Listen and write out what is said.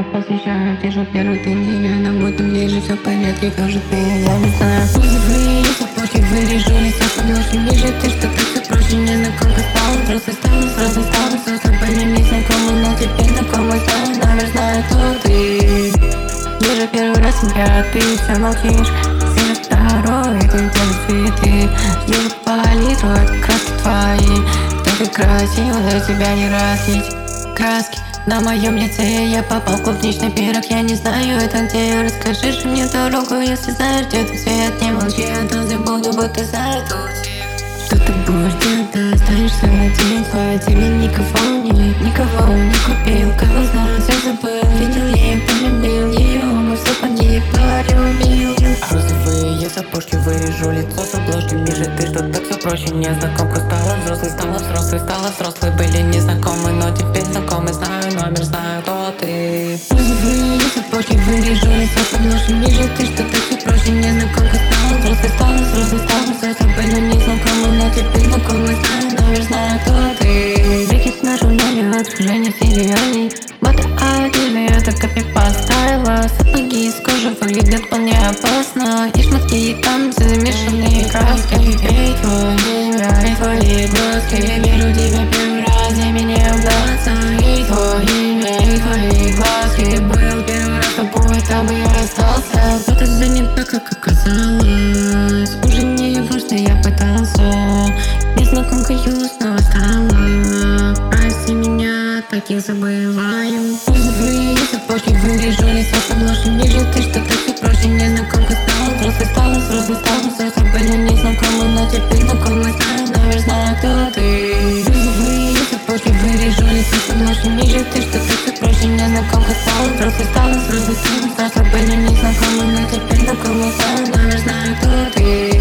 посвящаю, вижу первый ты нереально, будто ближе, все в порядке, кажется, я не знаю. Вызовы, цепочки вырежу, лицо под ножью, ниже ты, что так все проще, незнакомка стала, взрослый стал, были незнакомы, но теперь знакомы, знаю, кто ты. Вижу первый раз тебя, ты все молчишь, вижу второй, ты делаешь цветы, вижу палитру, это краски твои, так красиво, за тебя не разнить краски. На моем лице я попал в клубничный пирог. Я не знаю, это где. Расскажи же мне дорогу, если знаешь, где ты свет. Не молчи, а то забуду, будто задуть. Что ты будешь делать, да останешься один. Твое тело никого не купил. Кого знаю, все забыл. Видел ее, полюбил ее. Мы все погиб, говорю, убил. Розовые сапожки, вырежу лицо с обложки. Ниже ты, что так все проще. Незнакомка стала, взрослый. Были незнакомы, но теперь знакомы. Знаю номер, знаю, кто ты. Розовые сапожки, вырежу лицо с обложки. Ниже ты, что так все проще. Незнакомка стала, взрослый. Были незнакомы, но теперь знакомы. Знаю номер, знаю, кто ты. Брекет на журнале, отражение сериальный. Боты одежды, это копия поставила. Сапоги из кожи выглядят вполне опасно. И шмотки, и танцы, замешанные краски. Эй, твое имя, и твои глазки. Я вижу тебя первый раз, для меня в глаза. И твое имя, и твои глазки. Был первый раз тобой, там и остался. Кто-то занят так, как оказалось. Уже не важно, я пытался. Незнакомкою снова стала. Прости меня, так я забываю. Розовые сапожки, вырежу лицо с обложки. Ниже ты, что так все проще. Незнакомка стала, взрослый. Были незнакомы, но теперь знакомы. Знаю номер, знаю, кто ты. Розовые сапожки, вырежу лицо с обложки. Ниже ты, что так все проще. Незнакомка стала, взрослый. Были незнакомы, но теперь знакомы. Знаю номер, знаю, кто ты.